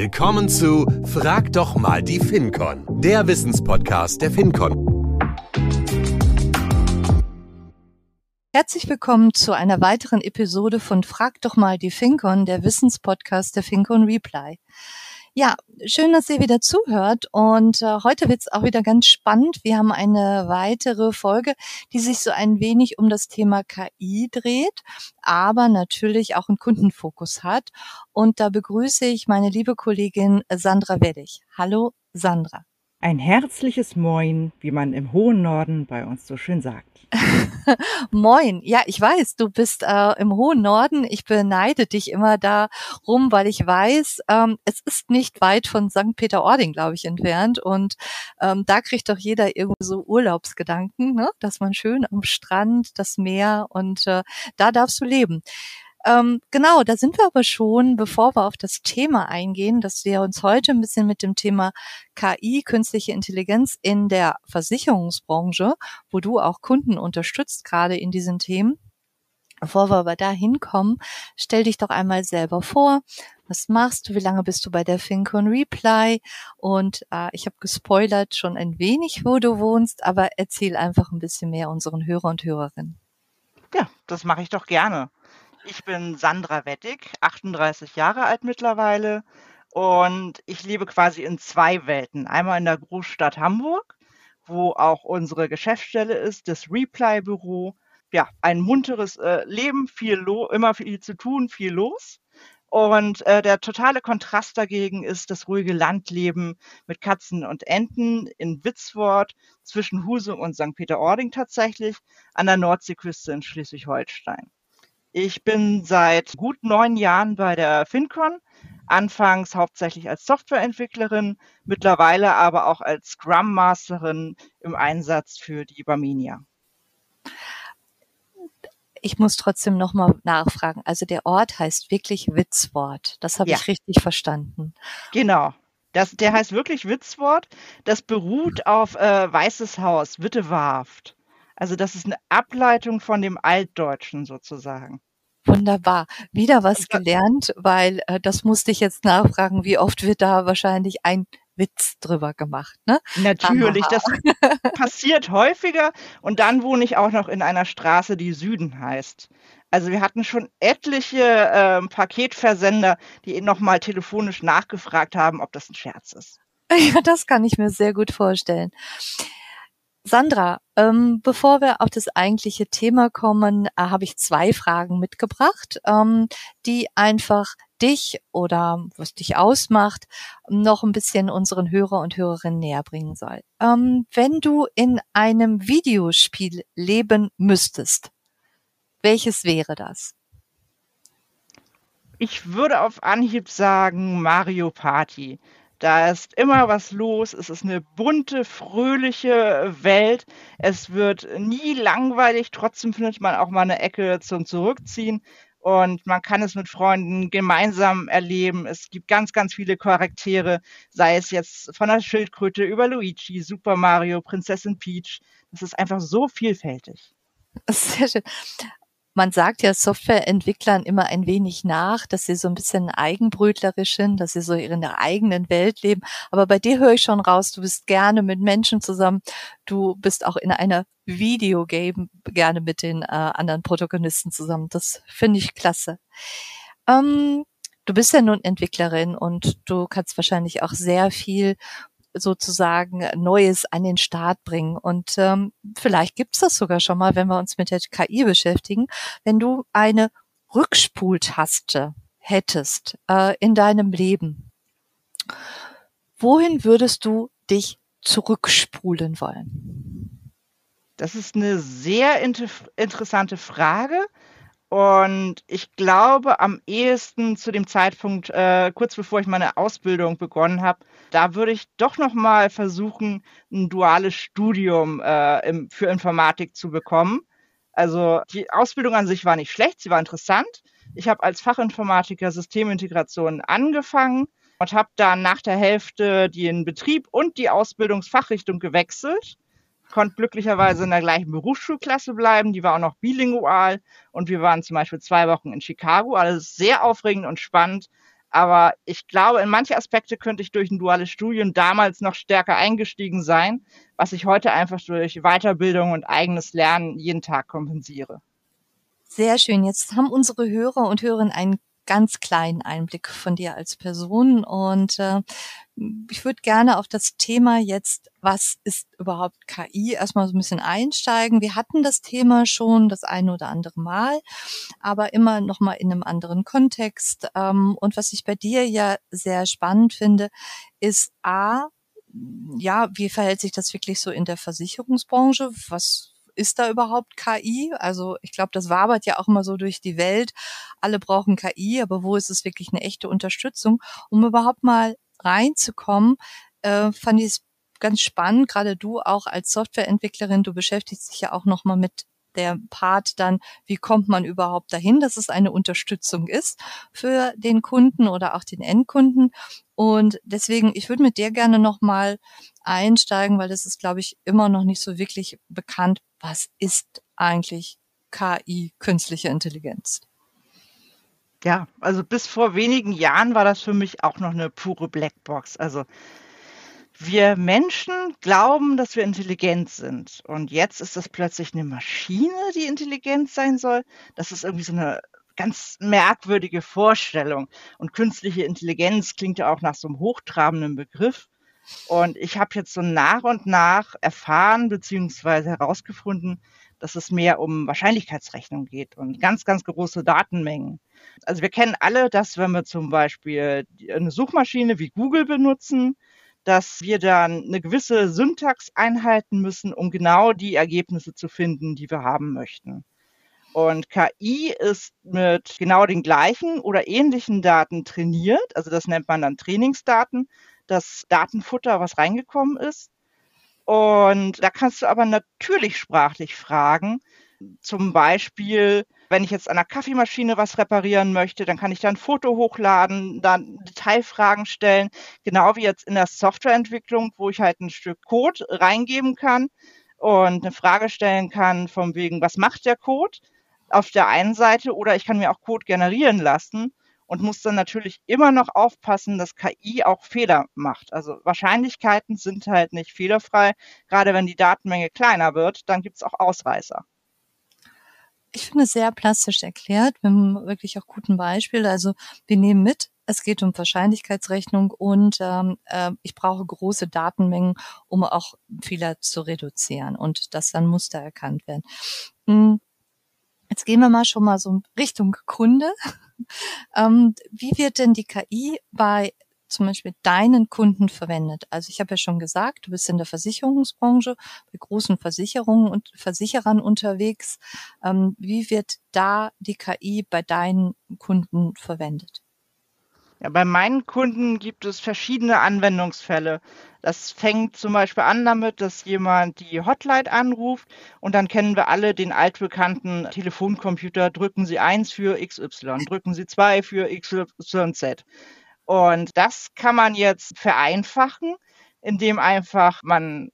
Willkommen zu Frag doch mal die FinCon, der Wissenspodcast der FinCon. Herzlich willkommen zu einer weiteren Episode von Frag doch mal die FinCon, der Wissenspodcast der FinCon Reply. Ja, schön, dass ihr wieder zuhört und heute wird's auch wieder ganz spannend. Wir haben eine weitere Folge, die sich so ein wenig um das Thema KI dreht, aber natürlich auch einen Kundenfokus hat. Und da begrüße ich meine liebe Kollegin Sandra Weddig. Hallo Sandra. Ein herzliches Moin, wie man im hohen Norden bei uns so schön sagt. Moin. Ja, ich weiß, du bist im hohen Norden. Ich beneide dich immer darum, weil ich weiß, es ist nicht weit von St. Peter-Ording, glaube ich, entfernt. Und da kriegt doch jeder irgendwie so Urlaubsgedanken, ne? Dass man schön am Strand, das Meer und da darfst du leben. Genau, da sind wir aber schon, bevor wir auf das Thema eingehen, dass wir uns heute ein bisschen mit dem Thema KI, künstliche Intelligenz in der Versicherungsbranche, wo du auch Kunden unterstützt, gerade in diesen Themen. Bevor wir aber da hinkommen, stell dich doch einmal selber vor. Was machst du? Wie lange bist du bei der FinCon Reply? Und ich habe gespoilert schon ein wenig, wo du wohnst, aber erzähl einfach ein bisschen mehr unseren Hörer und Hörerinnen. Ja, das mache ich doch gerne. Ich bin Sandra Weddig, 38 Jahre alt mittlerweile und ich lebe quasi in zwei Welten. Einmal in der Großstadt Hamburg, wo auch unsere Geschäftsstelle ist, das Reply-Büro. Ja, ein munteres Leben, immer viel zu tun, viel los. Und der totale Kontrast dagegen ist das ruhige Landleben mit Katzen und Enten in Witzwort zwischen Husum und St. Peter-Ording tatsächlich an der Nordseeküste in Schleswig-Holstein. Ich bin seit gut 9 Jahren bei der FinCon, anfangs hauptsächlich als Softwareentwicklerin, mittlerweile aber auch als Scrum Masterin im Einsatz für die Barmenia. Ich muss trotzdem nochmal nachfragen. Also der Ort heißt wirklich Witzwort. Das habe ich richtig verstanden. Genau. Der heißt wirklich Witzwort. Das beruht auf Weißes Haus, Wittewarft. Also das ist eine Ableitung von dem Altdeutschen sozusagen. Wunderbar. Wieder was gelernt, weil das musste ich jetzt nachfragen, wie oft wird da wahrscheinlich ein Witz drüber gemacht, ne? Natürlich, das passiert häufiger und dann wohne ich auch noch in einer Straße, die Süden heißt. Also wir hatten schon etliche Paketversender, die nochmal telefonisch nachgefragt haben, ob das ein Scherz ist. Ja, das kann ich mir sehr gut vorstellen. Sandra, bevor wir auf das eigentliche Thema kommen, habe ich 2 Fragen mitgebracht, die einfach dich oder was dich ausmacht, noch ein bisschen unseren Hörer und Hörerinnen näher bringen soll. Wenn du in einem Videospiel leben müsstest, welches wäre das? Ich würde auf Anhieb sagen Mario Party. Da ist immer was los. Es ist eine bunte, fröhliche Welt. Es wird nie langweilig. Trotzdem findet man auch mal eine Ecke zum Zurückziehen. Und man kann es mit Freunden gemeinsam erleben. Es gibt ganz, ganz viele Charaktere, sei es jetzt von der Schildkröte über Luigi, Super Mario, Prinzessin Peach. Es ist einfach so vielfältig. Sehr schön. Man sagt ja Softwareentwicklern immer ein wenig nach, dass sie so ein bisschen eigenbrötlerisch sind, dass sie so in der eigenen Welt leben. Aber bei dir höre ich schon raus, du bist gerne mit Menschen zusammen. Du bist auch in einer Videogame gerne mit den anderen Protagonisten zusammen. Das finde ich klasse. Du bist ja nun Entwicklerin und du kannst wahrscheinlich auch sehr viel sozusagen Neues an den Start bringen. Und vielleicht gibt's das sogar schon mal, wenn wir uns mit der KI beschäftigen, wenn du eine Rückspultaste hättest in deinem Leben. Wohin würdest du dich zurückspulen wollen? Das ist eine sehr interessante Frage. Und ich glaube, am ehesten zu dem Zeitpunkt, kurz bevor ich meine Ausbildung begonnen habe, da würde ich doch noch mal versuchen, ein duales Studium für Informatik zu bekommen. Also die Ausbildung an sich war nicht schlecht, sie war interessant. Ich habe als Fachinformatiker Systemintegration angefangen und habe dann nach der Hälfte den Betrieb und die Ausbildungsfachrichtung gewechselt. Konnte glücklicherweise in der gleichen Berufsschulklasse bleiben, die war auch noch bilingual und wir waren zum Beispiel 2 Wochen in Chicago, alles sehr aufregend und spannend, Aber ich glaube, in manche Aspekte könnte ich durch ein duales Studium damals noch stärker eingestiegen sein, was ich heute einfach durch Weiterbildung und eigenes Lernen jeden Tag kompensiere. Sehr schön. Jetzt haben unsere Hörer und Hörerinnen einen ganz kleinen Einblick von dir als Person und ich würde gerne auf das Thema jetzt, was ist überhaupt KI, erstmal so ein bisschen einsteigen. Wir hatten das Thema schon das eine oder andere Mal, aber immer noch mal in einem anderen Kontext. Und was ich bei dir ja sehr spannend finde, ist ja, wie verhält sich das wirklich so in der Versicherungsbranche? Was ist da überhaupt KI? Also ich glaube, das wabert ja auch immer so durch die Welt. Alle brauchen KI, aber wo ist es wirklich eine echte Unterstützung? Um überhaupt mal reinzukommen, fand ich es ganz spannend, gerade du auch als Softwareentwicklerin, du beschäftigst dich ja auch nochmal mit der Part dann, wie kommt man überhaupt dahin, dass es eine Unterstützung ist für den Kunden oder auch den Endkunden. Und deswegen, ich würde mit dir gerne nochmal einsteigen, weil das ist, glaube ich, immer noch nicht so wirklich bekannt. Was ist eigentlich KI, künstliche Intelligenz? Ja, also bis vor wenigen Jahren war das für mich auch noch eine pure Blackbox. Also wir Menschen glauben, dass wir intelligent sind. Und jetzt ist das plötzlich eine Maschine, die intelligent sein soll. Das ist irgendwie so eine ganz merkwürdige Vorstellung. Und künstliche Intelligenz klingt ja auch nach so einem hochtrabenden Begriff. Und ich habe jetzt so nach und nach erfahren beziehungsweise herausgefunden, dass es mehr um Wahrscheinlichkeitsrechnung geht und ganz, ganz große Datenmengen. Also wir kennen alle das, wenn wir zum Beispiel eine Suchmaschine wie Google benutzen, dass wir dann eine gewisse Syntax einhalten müssen, um genau die Ergebnisse zu finden, die wir haben möchten. Und KI ist mit genau den gleichen oder ähnlichen Daten trainiert. Also das nennt man dann Trainingsdaten, das Datenfutter, was reingekommen ist. Und da kannst du aber natürlich sprachlich fragen. Zum Beispiel, wenn ich jetzt an einer Kaffeemaschine was reparieren möchte, dann kann ich da ein Foto hochladen, dann Detailfragen stellen, genau wie jetzt in der Softwareentwicklung, wo ich halt ein Stück Code reingeben kann und eine Frage stellen kann, von wegen, was macht der Code auf der einen Seite, oder ich kann mir auch Code generieren lassen und muss dann natürlich immer noch aufpassen, dass KI auch Fehler macht. Also Wahrscheinlichkeiten sind halt nicht fehlerfrei. Gerade wenn die Datenmenge kleiner wird, dann gibt es auch Ausreißer. Ich finde es sehr plastisch erklärt, mit einem wirklich auch guten Beispiel. Also wir nehmen mit, es geht um Wahrscheinlichkeitsrechnung und ich brauche große Datenmengen, um auch Fehler zu reduzieren und dass dann Muster erkannt werden. Jetzt gehen wir mal schon mal so Richtung Kunde. Wie wird denn die KI bei zum Beispiel deinen Kunden verwendet? Also ich habe ja schon gesagt, du bist in der Versicherungsbranche, bei großen Versicherungen und Versicherern unterwegs. Wie wird da die KI bei deinen Kunden verwendet? Ja, bei meinen Kunden gibt es verschiedene Anwendungsfälle. Das fängt zum Beispiel an damit, dass jemand die Hotline anruft und dann kennen wir alle den altbekannten Telefoncomputer, drücken Sie 1 für XY, drücken Sie 2 für XYZ. Und das kann man jetzt vereinfachen, indem einfach man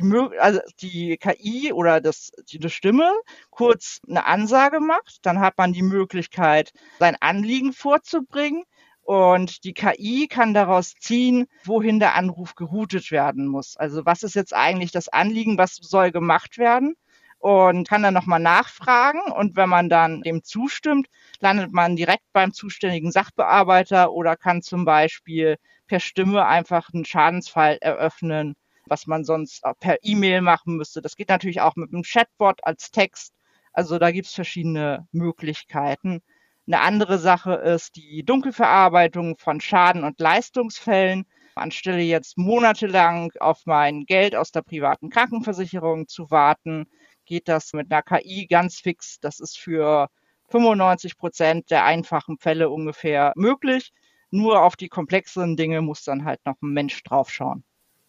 die KI oder die Stimme kurz eine Ansage macht. Dann hat man die Möglichkeit, sein Anliegen vorzubringen. Und die KI kann daraus ziehen, wohin der Anruf geroutet werden muss. Also was ist jetzt eigentlich das Anliegen, was soll gemacht werden? Und kann dann nochmal nachfragen. Und wenn man dann dem zustimmt, landet man direkt beim zuständigen Sachbearbeiter oder kann zum Beispiel per Stimme einfach einen Schadensfall eröffnen, was man sonst auch per E-Mail machen müsste. Das geht natürlich auch mit einem Chatbot als Text. Also da gibt es verschiedene Möglichkeiten. Eine andere Sache ist die Dunkelverarbeitung von Schaden- und Leistungsfällen. Anstelle jetzt monatelang auf mein Geld aus der privaten Krankenversicherung zu warten, geht das mit einer KI ganz fix. Das ist für 95% der einfachen Fälle ungefähr möglich. Nur auf die komplexeren Dinge muss dann halt noch ein Mensch draufschauen.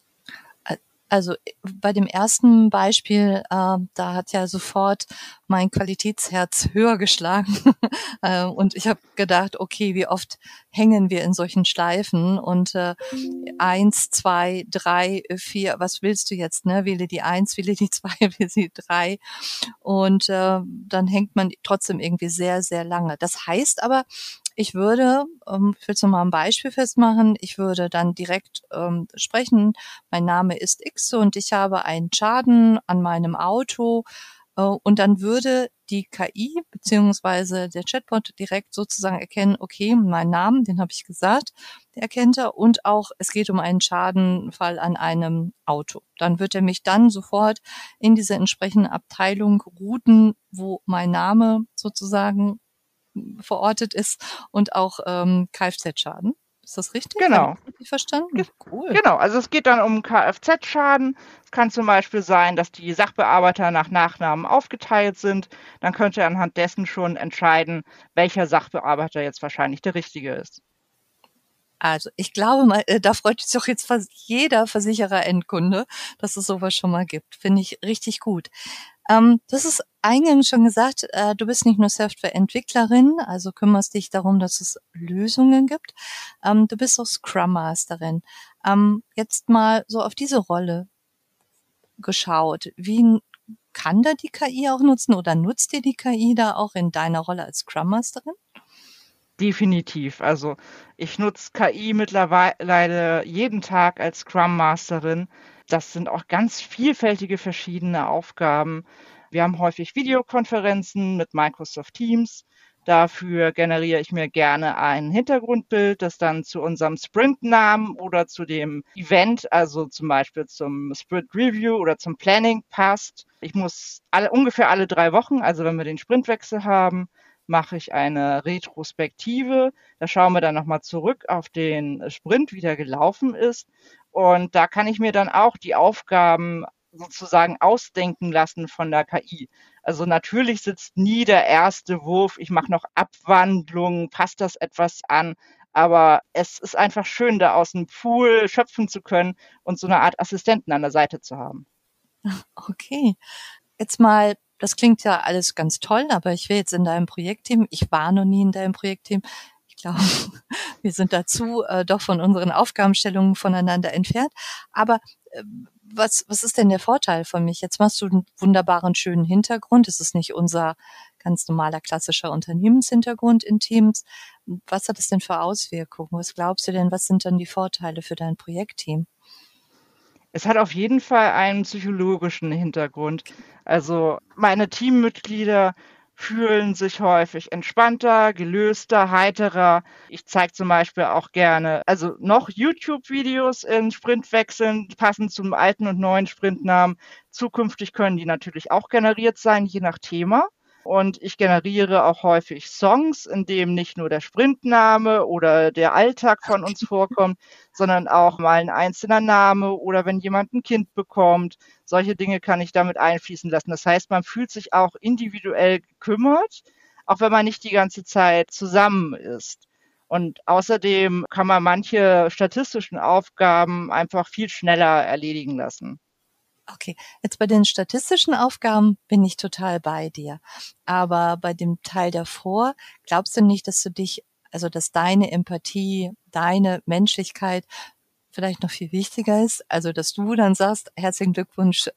Also bei dem ersten Beispiel, da hat ja sofort mein Qualitätsherz höher geschlagen und ich habe gedacht, okay, wie oft hängen wir in solchen Schleifen und 1, 2, 3, 4, was willst du jetzt, ne? Wähle die 1, wähle die 2, wähle die 3 und dann hängt man trotzdem irgendwie sehr, sehr lange. Das heißt aber, ich würde, ich will es nochmal ein Beispiel festmachen, ich würde dann direkt sprechen, mein Name ist X und ich habe einen Schaden an meinem Auto, und dann würde die KI beziehungsweise der Chatbot direkt sozusagen erkennen, okay, meinen Namen, den habe ich gesagt, der erkennt er, und auch es geht um einen Schadenfall an einem Auto. Dann wird er mich dann sofort in diese entsprechende Abteilung routen, wo mein Name sozusagen verortet ist und auch Kfz-Schaden. Ist das richtig? Habe ich Genau. das richtig verstanden? Cool. Genau, also es geht dann um Kfz-Schaden. Es kann zum Beispiel sein, dass die Sachbearbeiter nach Nachnamen aufgeteilt sind. Dann könnte er anhand dessen schon entscheiden, welcher Sachbearbeiter jetzt wahrscheinlich der richtige ist. Also ich glaube mal, da freut sich doch jetzt fast jeder Versicherer-Endkunde, dass es sowas schon mal gibt. Finde ich richtig gut. Du hast es eingangs schon gesagt, du bist nicht nur Softwareentwicklerin, also kümmerst dich darum, dass es Lösungen gibt. Du bist auch Scrum Masterin. Jetzt mal so auf diese Rolle geschaut. Wie kann da die KI auch nutzen oder nutzt dir die KI da auch in deiner Rolle als Scrum Masterin? Definitiv. Also ich nutze KI mittlerweile jeden Tag als Scrum Masterin. Das sind auch ganz vielfältige verschiedene Aufgaben. Wir haben häufig Videokonferenzen mit Microsoft Teams. Dafür generiere ich mir gerne ein Hintergrundbild, das dann zu unserem Sprintnamen oder zu dem Event, also zum Beispiel zum Sprint Review oder zum Planning passt. Ich muss ungefähr alle 3 Wochen, also wenn wir den Sprintwechsel haben, mache ich eine Retrospektive. Da schauen wir dann nochmal zurück auf den Sprint, wie der gelaufen ist. Und da kann ich mir dann auch die Aufgaben sozusagen ausdenken lassen von der KI. Also natürlich sitzt nie der erste Wurf, ich mache noch Abwandlungen, passt das etwas an, aber es ist einfach schön, da aus dem Pool schöpfen zu können und so eine Art Assistenten an der Seite zu haben. Okay. Jetzt mal, das klingt ja alles ganz toll, aber ich will jetzt in deinem Projektteam, ich war noch nie in deinem Projektteam. Ich glaube, wir sind dazu doch von unseren Aufgabenstellungen voneinander entfernt. Aber was ist denn der Vorteil von mich? Jetzt machst du einen wunderbaren, schönen Hintergrund. Es ist nicht unser ganz normaler, klassischer Unternehmenshintergrund in Teams. Was hat es denn für Auswirkungen? Was glaubst du denn, was sind dann die Vorteile für dein Projektteam? Es hat auf jeden Fall einen psychologischen Hintergrund. Also meine Teammitglieder fühlen sich häufig entspannter, gelöster, heiterer. Ich zeige zum Beispiel auch gerne, also noch YouTube-Videos in Sprintwechseln, passend zum alten und neuen Sprintnamen. Zukünftig können die natürlich auch generiert sein, je nach Thema. Und ich generiere auch häufig Songs, in dem nicht nur der Sprintname oder der Alltag von uns vorkommt, sondern auch mal ein einzelner Name oder wenn jemand ein Kind bekommt. Solche Dinge kann ich damit einfließen lassen. Das heißt, man fühlt sich auch individuell gekümmert, auch wenn man nicht die ganze Zeit zusammen ist. Und außerdem kann man manche statistischen Aufgaben einfach viel schneller erledigen lassen. Okay, jetzt bei den statistischen Aufgaben bin ich total bei dir. Aber bei dem Teil davor, glaubst du nicht, dass dass deine Empathie, deine Menschlichkeit vielleicht noch viel wichtiger ist? Also, dass du dann sagst, herzlichen Glückwunsch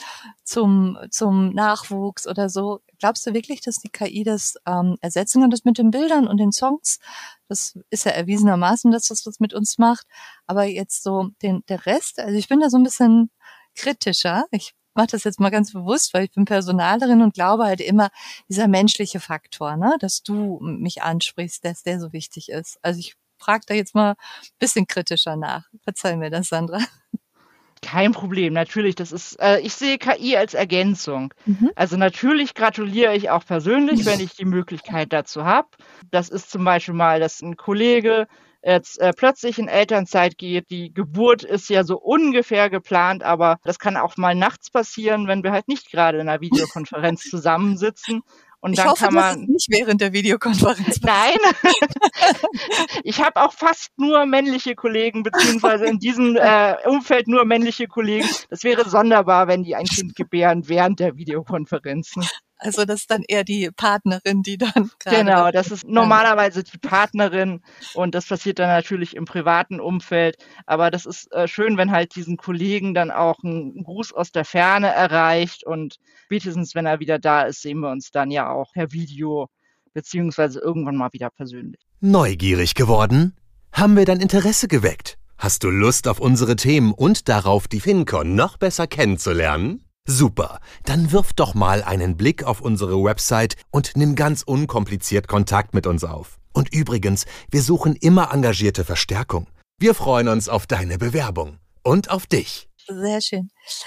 zum Nachwuchs oder so. Glaubst du wirklich, dass die KI das ersetzen kann? Das mit den Bildern und den Songs, das ist ja erwiesenermaßen, dass das was mit uns macht. Aber jetzt so der Rest, also ich bin da so ein bisschen kritischer. Ich mache das jetzt mal ganz bewusst, weil ich bin Personalerin und glaube halt immer, dieser menschliche Faktor, ne, dass du mich ansprichst, dass der so wichtig ist. Also ich frage da jetzt mal ein bisschen kritischer nach. Verzeih mir das, Sandra. Kein Problem, natürlich. Ich sehe KI als Ergänzung. Mhm. Also natürlich gratuliere ich auch persönlich, wenn ich die Möglichkeit dazu habe. Das ist zum Beispiel mal, dass ein Kollege jetzt plötzlich in Elternzeit geht. Die Geburt ist ja so ungefähr geplant, aber das kann auch mal nachts passieren, wenn wir halt nicht gerade in einer Videokonferenz zusammensitzen. Und Ich dann hoffe, kann dass es man. nicht während der Videokonferenz passiert. Nein, ich habe auch fast nur männliche Kollegen, beziehungsweise in diesem Umfeld nur männliche Kollegen. Das wäre sonderbar, wenn die ein Kind gebären während der Videokonferenzen. Also das ist dann eher die Partnerin, die dann gerade. Genau, das ist normalerweise die Partnerin und das passiert dann natürlich im privaten Umfeld. Aber das ist schön, wenn halt diesen Kollegen dann auch ein Gruß aus der Ferne erreicht und spätestens, wenn er wieder da ist, sehen wir uns dann ja auch per Video beziehungsweise irgendwann mal wieder persönlich. Neugierig geworden? Haben wir dein Interesse geweckt? Hast du Lust auf unsere Themen und darauf, die FinCon noch besser kennenzulernen? Super, dann wirf doch mal einen Blick auf unsere Website und nimm ganz unkompliziert Kontakt mit uns auf. Und übrigens, wir suchen immer engagierte Verstärkung. Wir freuen uns auf deine Bewerbung und auf dich. Sehr schön.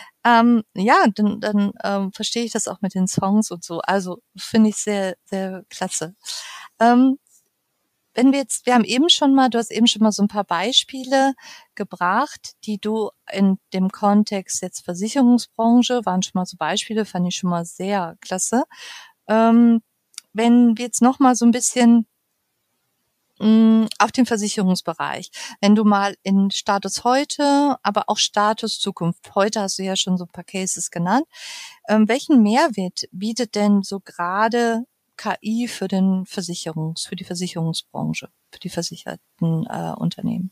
Dann verstehe ich das auch mit den Songs und so. Also finde ich sehr, sehr klasse. Wir haben eben schon mal, du hast eben schon mal so ein paar Beispiele gebracht, die du in dem Kontext jetzt Versicherungsbranche, waren schon mal so Beispiele, fand ich schon mal sehr klasse. Wenn wir jetzt noch mal so ein bisschen auf den Versicherungsbereich, wenn du mal in Status heute, aber auch Status Zukunft, heute hast du ja schon so ein paar Cases genannt, welchen Mehrwert bietet denn so gerade KI für die Versicherungsbranche, für die versicherten Unternehmen?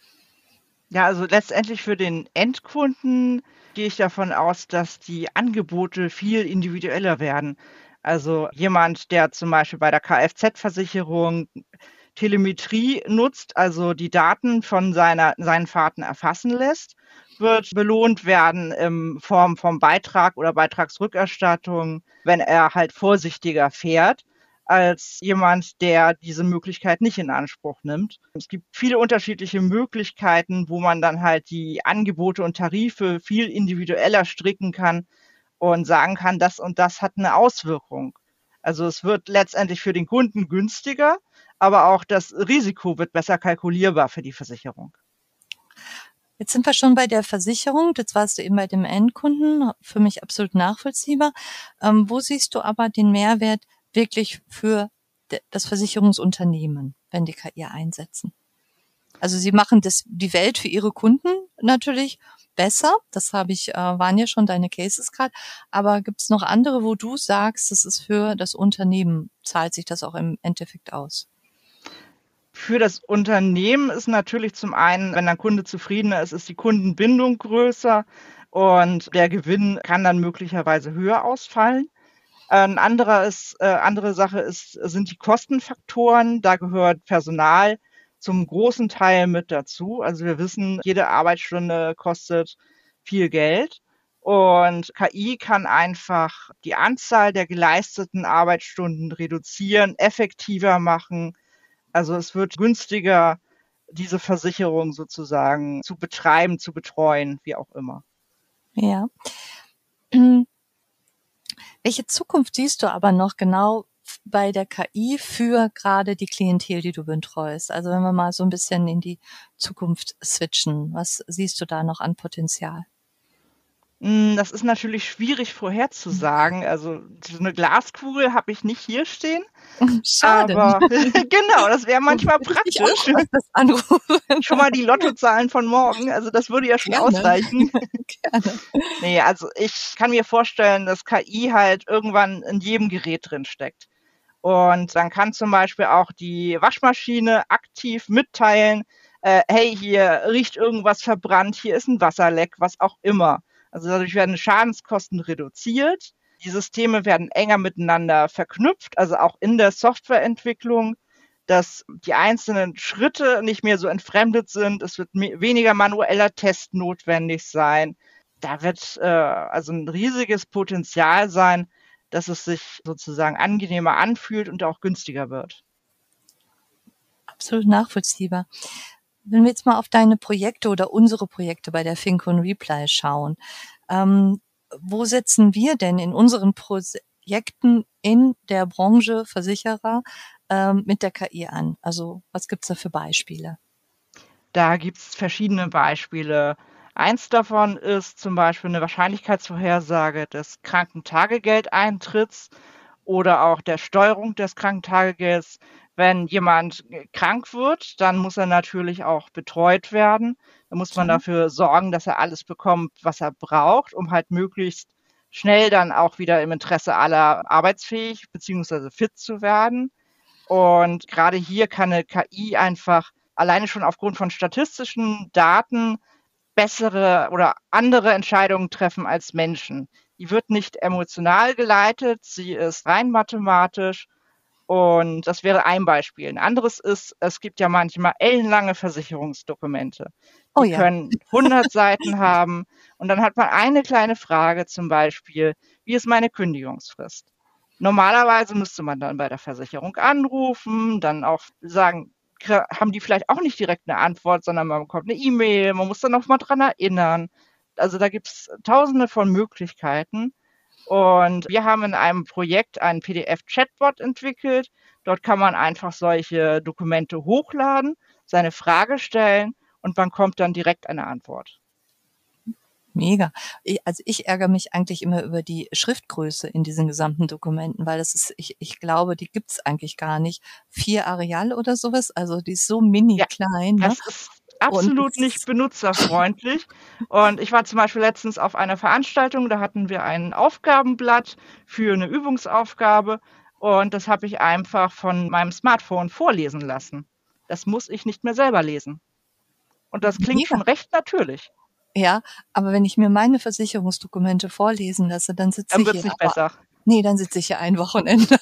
Ja, also letztendlich für den Endkunden gehe ich davon aus, dass die Angebote viel individueller werden. Also jemand, der zum Beispiel bei der Kfz-Versicherung Telemetrie nutzt, also die Daten von seinen Fahrten erfassen lässt, wird belohnt werden in Form vom Beitrag oder Beitragsrückerstattung, wenn er halt vorsichtiger fährt, als jemand, der diese Möglichkeit nicht in Anspruch nimmt. Es gibt viele unterschiedliche Möglichkeiten, wo man dann halt die Angebote und Tarife viel individueller stricken kann und sagen kann, das und das hat eine Auswirkung. Also es wird letztendlich für den Kunden günstiger, aber auch das Risiko wird besser kalkulierbar für die Versicherung. Jetzt sind wir schon bei der Versicherung. Jetzt warst du eben bei dem Endkunden. Für mich absolut nachvollziehbar. Wo siehst du aber den Mehrwert wirklich für das Versicherungsunternehmen, wenn die KI einsetzen? Also sie machen die Welt für ihre Kunden natürlich besser. Das waren ja schon deine Cases gerade. Aber gibt es noch andere, wo du sagst, das ist für das Unternehmen, zahlt sich das auch im Endeffekt aus? Für das Unternehmen ist natürlich zum einen, wenn ein Kunde zufriedener ist, ist die Kundenbindung größer und der Gewinn kann dann möglicherweise höher ausfallen. Andere Sache sind die Kostenfaktoren. Da gehört Personal zum großen Teil mit dazu. Also wir wissen, jede Arbeitsstunde kostet viel Geld. Und KI kann einfach die Anzahl der geleisteten Arbeitsstunden reduzieren, effektiver machen. Also es wird günstiger, diese Versicherung sozusagen zu betreiben, zu betreuen, wie auch immer. Ja. Welche Zukunft siehst du aber noch genau bei der KI für gerade die Klientel, die du betreust? Also wenn wir mal so ein bisschen in die Zukunft switchen, was siehst du da noch an Potenzial? Das ist natürlich schwierig vorherzusagen. Also so eine Glaskugel habe ich nicht hier stehen. Schade. Aber genau, das wäre manchmal praktisch. Schon mal die Lottozahlen von morgen, also das würde ja schon ausreichen. Gerne. Nee, also ich kann mir vorstellen, dass KI halt irgendwann in jedem Gerät drin steckt. Und dann kann zum Beispiel auch die Waschmaschine aktiv mitteilen, hey, hier riecht irgendwas verbrannt, hier ist ein Wasserleck, was auch immer. Also dadurch werden Schadenskosten reduziert. Die Systeme werden enger miteinander verknüpft, also auch in der Softwareentwicklung, dass die einzelnen Schritte nicht mehr so entfremdet sind. Es wird weniger manueller Test notwendig sein. Da wird also ein riesiges Potenzial sein, dass es sich sozusagen angenehmer anfühlt und auch günstiger wird. Absolut nachvollziehbar. Wenn wir jetzt mal auf deine Projekte oder unsere Projekte bei der FinCon Reply schauen, wo setzen wir denn in unseren Projekten in der Branche Versicherer mit der KI an? Also was gibt's da für Beispiele? Da gibt's verschiedene Beispiele. Eins davon ist zum Beispiel eine Wahrscheinlichkeitsvorhersage des Krankentagegeldeintritts oder auch der Steuerung des Krankentagegelds. Wenn jemand krank wird, dann muss er natürlich auch betreut werden. Da muss man dafür sorgen, dass er alles bekommt, was er braucht, um halt möglichst schnell dann auch wieder im Interesse aller arbeitsfähig bzw. fit zu werden. Und gerade hier kann eine KI einfach alleine schon aufgrund von statistischen Daten bessere oder andere Entscheidungen treffen als Menschen. Die wird nicht emotional geleitet, sie ist rein mathematisch Und das wäre ein Beispiel. Ein anderes ist, es gibt ja manchmal ellenlange Versicherungsdokumente. Oh Die ja. können 100 Seiten haben und dann hat man eine kleine Frage, zum Beispiel, wie ist meine Kündigungsfrist? Normalerweise müsste man dann bei der Versicherung anrufen, dann auch sagen, haben die vielleicht auch nicht direkt eine Antwort, sondern man bekommt eine E-Mail, man muss dann noch mal dran erinnern. Also da gibt es tausende von Möglichkeiten. Und wir haben in einem Projekt einen PDF-Chatbot entwickelt. Dort kann man einfach solche Dokumente hochladen, seine Frage stellen und man kommt dann direkt eine Antwort. Mega. Also ich ärgere mich eigentlich immer über die Schriftgröße in diesen gesamten Dokumenten, weil das ist, ich glaube, die gibt's eigentlich gar nicht. 4 Areal oder sowas, also die ist so mini Ja, klein, ne? das ist Und absolut nicht benutzerfreundlich. Und ich war zum Beispiel letztens auf einer Veranstaltung, da hatten wir ein Aufgabenblatt für eine Übungsaufgabe und das habe ich einfach von meinem Smartphone vorlesen lassen. Das muss ich nicht mehr selber lesen. Und das klingt mega. schon recht natürlich. Ja, aber wenn ich mir meine Versicherungsdokumente vorlesen lasse, dann sitze Dann ich wird's hier nicht besser. dann sitze ich hier ein Wochenende.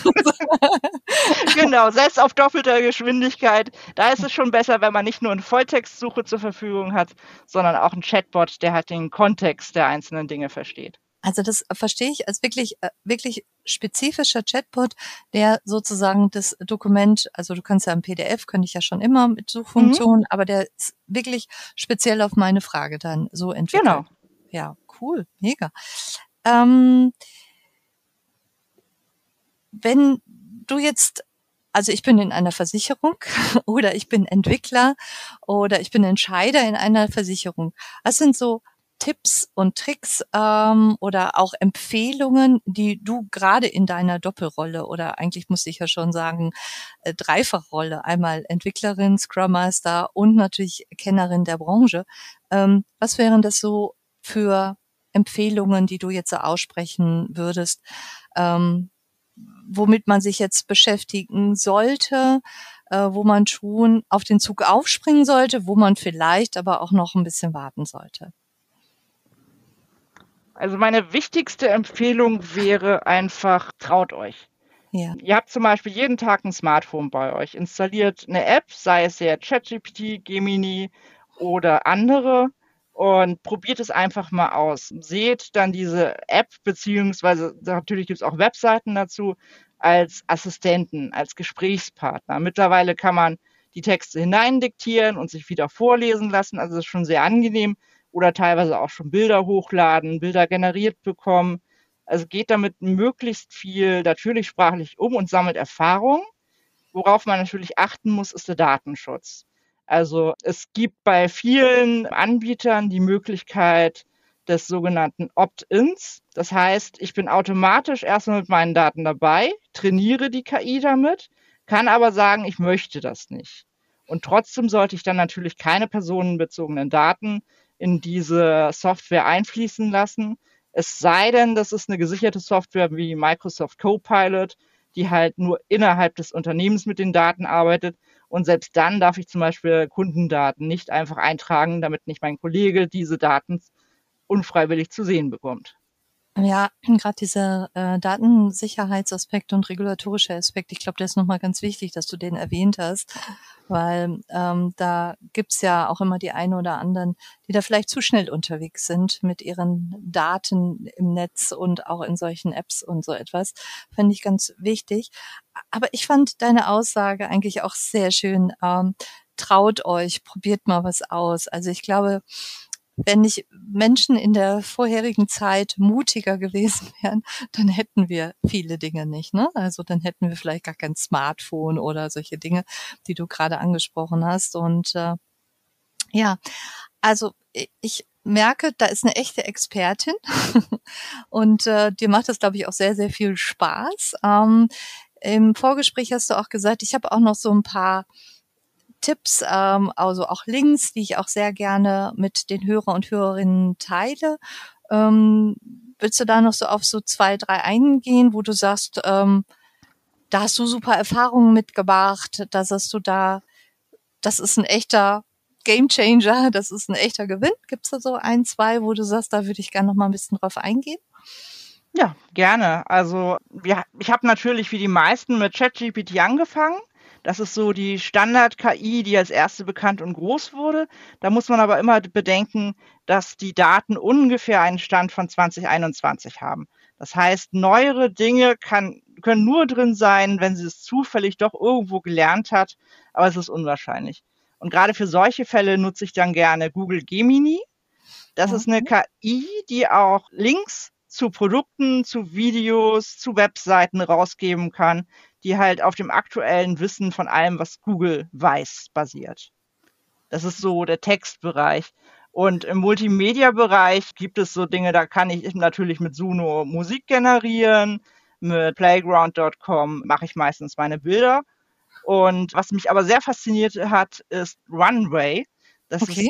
Genau, selbst auf doppelter Geschwindigkeit. Da ist es schon besser, wenn man nicht nur eine Volltextsuche zur Verfügung hat, sondern auch einen Chatbot, der halt den Kontext der einzelnen Dinge versteht. Also das verstehe ich als wirklich spezifischer Chatbot, der sozusagen das Dokument, also du kannst ja im PDF, könnte ich ja schon immer mit Suchfunktionen, aber der ist wirklich speziell auf meine Frage dann so entwickelt. Genau. Ja, cool, mega. Wenn du jetzt, also ich bin in einer Versicherung oder ich bin Entwickler oder ich bin Entscheider in einer Versicherung. Was sind so Tipps und Tricks oder auch Empfehlungen, die du gerade in deiner Doppelrolle oder eigentlich muss ich ja schon sagen Dreifachrolle, einmal Entwicklerin, Scrum Master und natürlich Kennerin der Branche. Was wären das so für Empfehlungen, die du jetzt so aussprechen würdest, womit man sich jetzt beschäftigen sollte, wo man schon auf den Zug aufspringen sollte, wo man vielleicht aber auch noch ein bisschen warten sollte? Also meine wichtigste Empfehlung wäre einfach, traut euch. Ja. Ihr habt zum Beispiel jeden Tag ein Smartphone bei euch, installiert eine App, sei es ja ChatGPT, Gemini oder andere und probiert es einfach mal aus. Seht dann diese App, beziehungsweise natürlich gibt es auch Webseiten dazu, als Assistenten, als Gesprächspartner. Mittlerweile kann man die Texte hineindiktieren und sich wieder vorlesen lassen, also das ist schon sehr angenehm. Oder teilweise auch schon Bilder hochladen, Bilder generiert bekommen. Also geht damit möglichst viel natürlich sprachlich um und sammelt Erfahrung. Worauf man natürlich achten muss, ist der Datenschutz. Also es gibt bei vielen Anbietern die Möglichkeit des sogenannten Opt-ins. Das heißt, ich bin automatisch erstmal mit meinen Daten dabei, trainiere die KI damit, kann aber sagen, ich möchte das nicht. Und trotzdem sollte ich dann natürlich keine personenbezogenen Daten in diese Software einfließen lassen. Es sei denn, das ist eine gesicherte Software wie Microsoft Copilot, die halt nur innerhalb des Unternehmens mit den Daten arbeitet. Und selbst dann darf ich zum Beispiel Kundendaten nicht einfach eintragen, damit nicht mein Kollege diese Daten unfreiwillig zu sehen bekommt. Ja, gerade dieser Datensicherheitsaspekt und regulatorische Aspekt, ich glaube, der ist nochmal ganz wichtig, dass du den erwähnt hast, weil da gibt's ja auch immer die einen oder anderen, die da vielleicht zu schnell unterwegs sind mit ihren Daten im Netz und auch in solchen Apps und so etwas. Fände ich ganz wichtig. Aber ich fand deine Aussage eigentlich auch sehr schön. Traut euch, probiert mal was aus. Also ich glaube, wenn nicht Menschen in der vorherigen Zeit mutiger gewesen wären, dann hätten wir viele Dinge nicht, ne? Also dann hätten wir vielleicht gar kein Smartphone oder solche Dinge, die du gerade angesprochen hast. Und ja, also ich merke, da ist eine echte Expertin und dir macht das, glaube ich, auch sehr, sehr viel Spaß. Im Vorgespräch hast du auch gesagt, ich habe auch noch so ein paar Tipps, also auch Links, die ich auch sehr gerne mit den Hörer und Hörerinnen teile. Willst du da noch so auf so 2, 3 eingehen, wo du sagst, da hast du super Erfahrungen mitgebracht, da sagst du da, das ist ein echter Gamechanger, das ist ein echter Gewinn? Gibt's da so 1, 2, wo du sagst, da würde ich gerne noch mal ein bisschen drauf eingehen? Ja, gerne. Also ich habe natürlich wie die meisten mit ChatGPT angefangen. Das ist so die Standard-KI, die als erste bekannt und groß wurde. Da muss man aber immer bedenken, dass die Daten ungefähr einen Stand von 2021 haben. Das heißt, neuere Dinge können nur drin sein, wenn sie es zufällig doch irgendwo gelernt hat, aber es ist unwahrscheinlich. Und gerade für solche Fälle nutze ich dann gerne Google Gemini. Das ist eine KI, die auch Links zu Produkten, zu Videos, zu Webseiten rausgeben kann, die halt auf dem aktuellen Wissen von allem, was Google weiß, basiert. Das ist so der Textbereich. Und im Multimedia-Bereich gibt es so Dinge, da kann ich natürlich mit Suno Musik generieren, mit Playground.com mache ich meistens meine Bilder. Und was mich aber sehr fasziniert hat, ist Runway. Das ist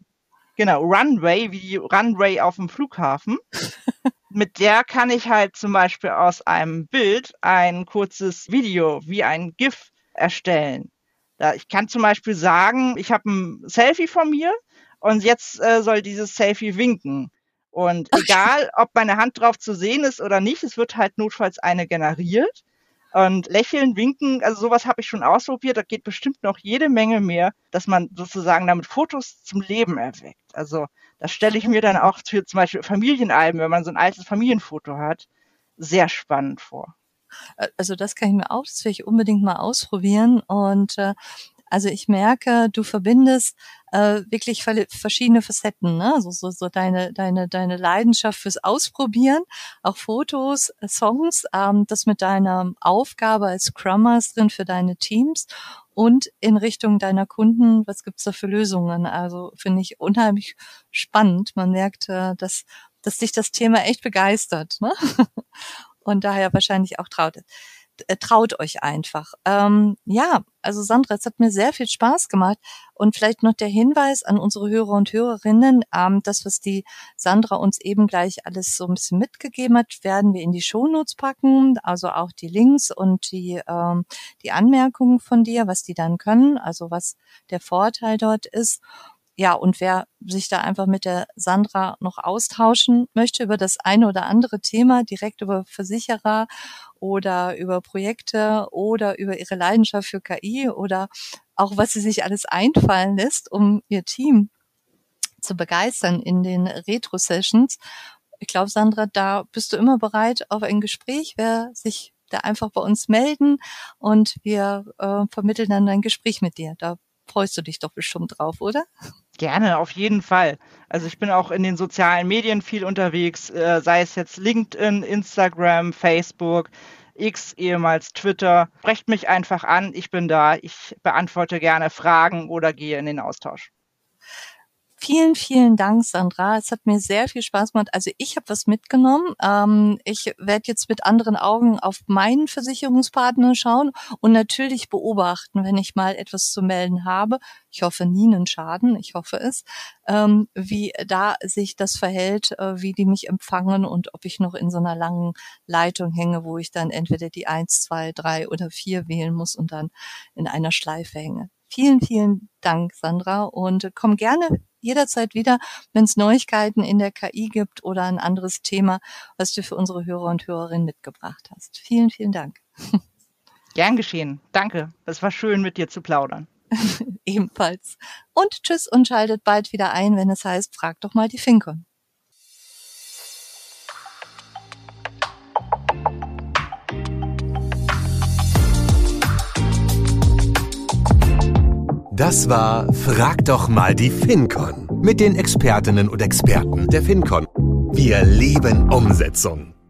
Runway, wie die Runway auf dem Flughafen. Mit der kann ich halt zum Beispiel aus einem Bild ein kurzes Video wie ein GIF erstellen. Ich kann zum Beispiel sagen, ich habe ein Selfie von mir und jetzt soll dieses Selfie winken. Und egal, ob meine Hand drauf zu sehen ist oder nicht, es wird halt notfalls eine generiert. Und lächeln, winken, also sowas habe ich schon ausprobiert. Da geht bestimmt noch jede Menge mehr, dass man sozusagen damit Fotos zum Leben erweckt. Also das stelle ich mir dann auch für zum Beispiel Familienalben, wenn man so ein altes Familienfoto hat, sehr spannend vor. Also das kann ich mir auch, das will ich unbedingt mal ausprobieren. Und also ich merke, du verbindest wirklich verschiedene Facetten, ne? So deine Leidenschaft fürs Ausprobieren, auch Fotos, Songs, das mit deiner Aufgabe als Scrum Masterin für deine Teams und in Richtung deiner Kunden, was gibt's da für Lösungen? Also finde ich unheimlich spannend. Man merkt, dass dich das Thema echt begeistert, ne? Und daher wahrscheinlich auch traut euch einfach. Ja, also Sandra, es hat mir sehr viel Spaß gemacht und vielleicht noch der Hinweis an unsere Hörer und Hörerinnen, das, was die Sandra uns eben gleich alles so ein bisschen mitgegeben hat, werden wir in die Shownotes packen, also auch die Links und die Anmerkungen von dir, was die dann können, also was der Vorteil dort ist. Ja, und wer sich da einfach mit der Sandra noch austauschen möchte über das eine oder andere Thema, direkt über Versicherer oder über Projekte oder über ihre Leidenschaft für KI oder auch was sie sich alles einfallen lässt, um ihr Team zu begeistern in den Retro-Sessions. Ich glaube, Sandra, da bist du immer bereit auf ein Gespräch, wer sich da einfach bei uns melden und wir vermitteln dann ein Gespräch mit dir. Da freust du dich doch bestimmt drauf, oder? Gerne, auf jeden Fall. Also ich bin auch in den sozialen Medien viel unterwegs, sei es jetzt LinkedIn, Instagram, Facebook, X, ehemals Twitter. Sprecht mich einfach an, ich bin da. Ich beantworte gerne Fragen oder gehe in den Austausch. Vielen, vielen Dank, Sandra. Es hat mir sehr viel Spaß gemacht. Also ich habe was mitgenommen. Ich werde jetzt mit anderen Augen auf meinen Versicherungspartner schauen und natürlich beobachten, wenn ich mal etwas zu melden habe. Ich hoffe nie einen Schaden, ich hoffe es, wie da sich das verhält, wie die mich empfangen und ob ich noch in so einer langen Leitung hänge, wo ich dann entweder die 1, 2, 3 oder 4 wählen muss und dann in einer Schleife hänge. Vielen, vielen Dank, Sandra, und komm gerne jederzeit wieder, wenn es Neuigkeiten in der KI gibt oder ein anderes Thema, was du für unsere Hörer und Hörerinnen mitgebracht hast. Vielen, vielen Dank. Gern geschehen. Danke. Es war schön, mit dir zu plaudern. Ebenfalls. Und tschüss und schaltet bald wieder ein, wenn es heißt, frag doch mal die FinCon. Das war Frag doch mal die FinCon mit den Expertinnen und Experten der FinCon. Wir lieben Umsetzung.